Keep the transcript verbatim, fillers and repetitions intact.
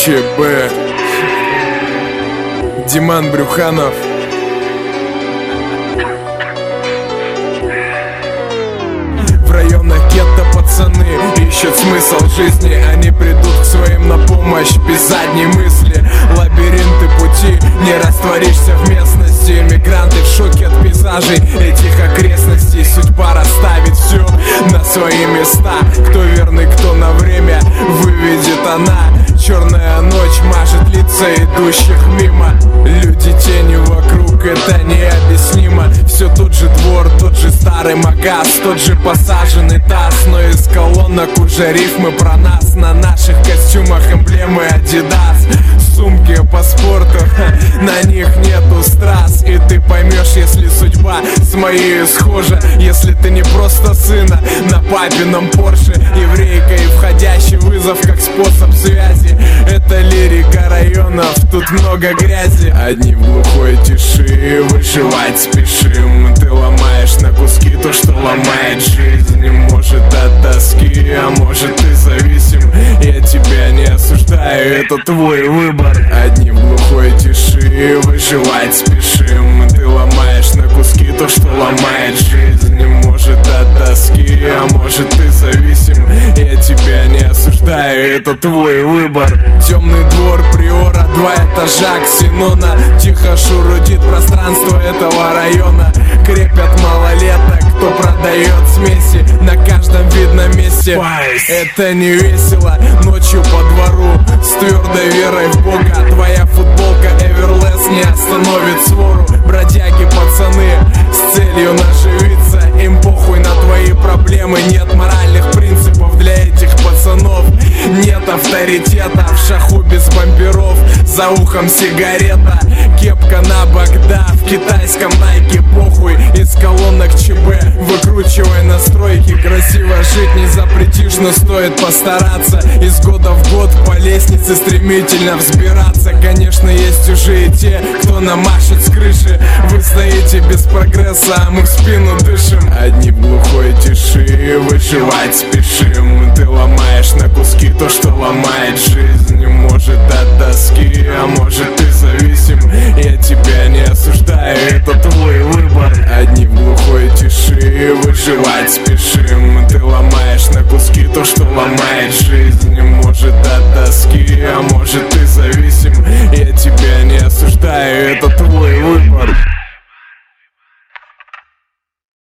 ЧБ. Диман Брюханов. В районах гетто пацаны ищут смысл жизни. Они придут к своим на помощь без задней мысли. Лабиринты пути, не растворишься в местности. Мигранты в шоке от пейзажей этих окрестностей. Судьба расставит все на свои места. Кто верный, кто на время, выведет она. Черная ночь мажет лица идущих мимо. Люди тени вокруг, это необъяснимо. Все тот же двор, тот же старый магаз, тот же посаженный таз. Но из колонок уже рифмы про нас. На наших костюмах эмблемы Adidas. Сумки по спорту, на них нету страз. И ты поймешь, если судьба с моей схожа. Если ты не просто сына на папином Порше. Еврейка и входящий вызов как способ связи. Это лирика районов, тут много грязи. Одни в глухой тиши, выживать спешим. Ты ломаешь на куски то, что ломает жизнь. Может от тоски, а может ты зависим. Я тебя не осуждаю, это твой выбор. Одни в глухой тиши, выживать спешим. Ты ломаешь на куски то, что ломает жизнь. Может от тоски, а может ты зависим. Я тебя не осуждаю, это твой выбор. Темный двор Приора, два этажа Ксенона. Тихо шурудит пространство этого района. Крепят малолеток, кто продает смеси. На каждом видном месте. Это не весело, ночью по двору с твердой верой в Бога. Твоя футболка Эверлес не остановит свору. Бродяги пацаны с целью наживиться. Им похуй на твои проблемы. Нет моральных принципов для этих пацанов. Нет авторитета в шаху без бамперов. За ухом сигарета, кепка на Богда. В китайском Найке похуй. Из колонок ЧБ выкручивай настройки. Красиво жить не запретишь, но стоит постараться. Из года в год по лестнице стремительно взбираться. Конечно, есть уже и те, кто намашет с крыши. Вы стоите без прогресса, а мы в спину дышим. Одни в глухой тиши, выживать спешим. Ты ломаешь на куски то, что ломает жизнь. Может от тоски, а может ты зависим. Я тебя не осуждаю, это твой выбор. Одни в глухой тиши, выживать спешим. Ты ломаешь на куски то, что ломает жизнь. Может от тоски, а может ты зависим. Я тебя не осуждаю, это твой выбор.